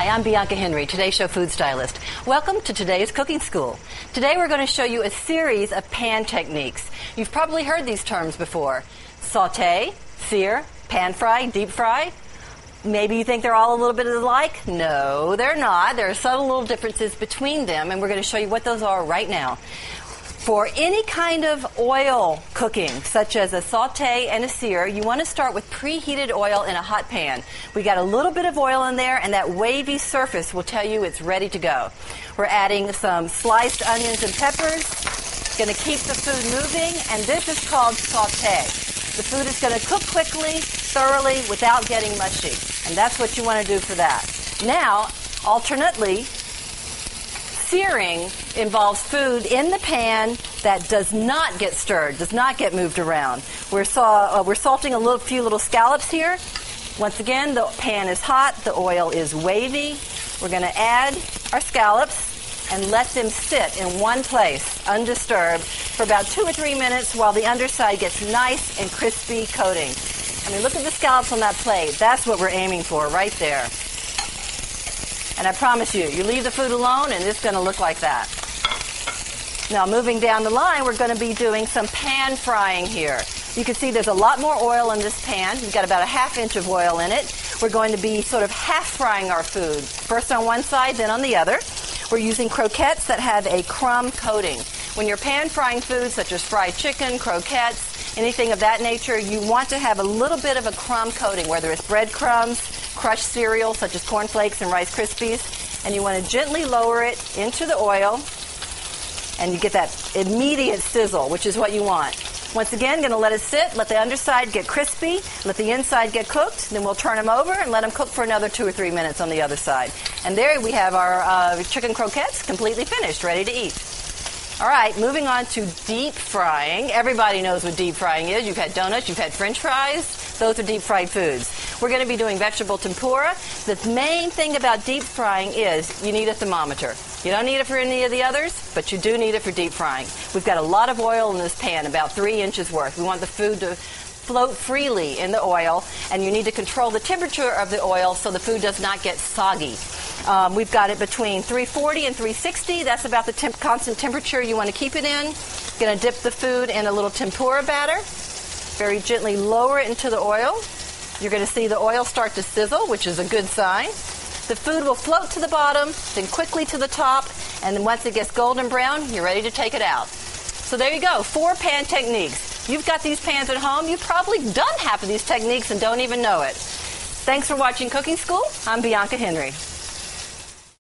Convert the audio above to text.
Hi, I'm Bianca Henry, Today Show food stylist. Welcome to today's cooking school. Today we're going to show you a series of pan techniques. You've probably heard these terms before. Saute, sear, pan fry, deep fry. Maybe you think they're all a little bit alike. No, they're not. There are subtle little differences between them, and we're going to show you what those are right now. For any kind of oil cooking, such as a saute and a sear, you want to start with preheated oil in a hot pan. We got a little bit of oil in there, and that wavy surface will tell you it's ready to go. We're adding some sliced onions and peppers. Going to keep the food moving, and this is called saute. The food is going to cook quickly, thoroughly, without getting mushy, and that's what you want to do for that. Now, alternately, searing involves food in the pan that does not get stirred, does not get moved around. We're salting a few little scallops here. Once again, the pan is hot, the oil is wavy. We're going to add our scallops and let them sit in one place, undisturbed, for about 2 or 3 minutes while the underside gets nice and crispy coating. I mean, look at the scallops on that plate. That's what we're aiming for right there. And I promise you, you leave the food alone and it's going to look like that. Now, moving down the line, we're going to be doing some pan frying here. You can see there's a lot more oil in this pan. We've got about a ½ inch of oil in it. We're going to be sort of half frying our food. First on one side, then on the other. We're using croquettes that have a crumb coating. When you're pan frying food, such as fried chicken, croquettes, anything of that nature, you want to have a little bit of a crumb coating, whether it's breadcrumbs, crushed cereal, such as Corn Flakes and Rice Krispies, and you want to gently lower it into the oil, and you get that immediate sizzle, which is what you want. Once again, going to let it sit, let the underside get crispy, let the inside get cooked, then we'll turn them over and let them cook for another 2 or 3 minutes on the other side. And there we have our chicken croquettes completely finished, ready to eat. All right, moving on to deep frying. Everybody knows what deep frying is. You've had donuts, you've had French fries. Those are deep fried foods. We're going to be doing vegetable tempura. The main thing about deep frying is you need a thermometer. You don't need it for any of the others, but you do need it for deep frying. We've got a lot of oil in this pan, about 3 inches worth. We want the food to float freely in the oil, and you need to control the temperature of the oil so the food does not get soggy. We've got it between 340 and 360. That's about the constant temperature you want to keep it in. Going to dip the food in a little tempura batter. Very gently lower it into the oil. You're going to see the oil start to sizzle, which is a good sign. The food will float to the bottom, then quickly to the top, and then once it gets golden brown, you're ready to take it out. So there you go, 4 pan techniques. You've got these pans at home. You've probably done half of these techniques and don't even know it. Thanks for watching Cooking School. I'm Bianca Henry.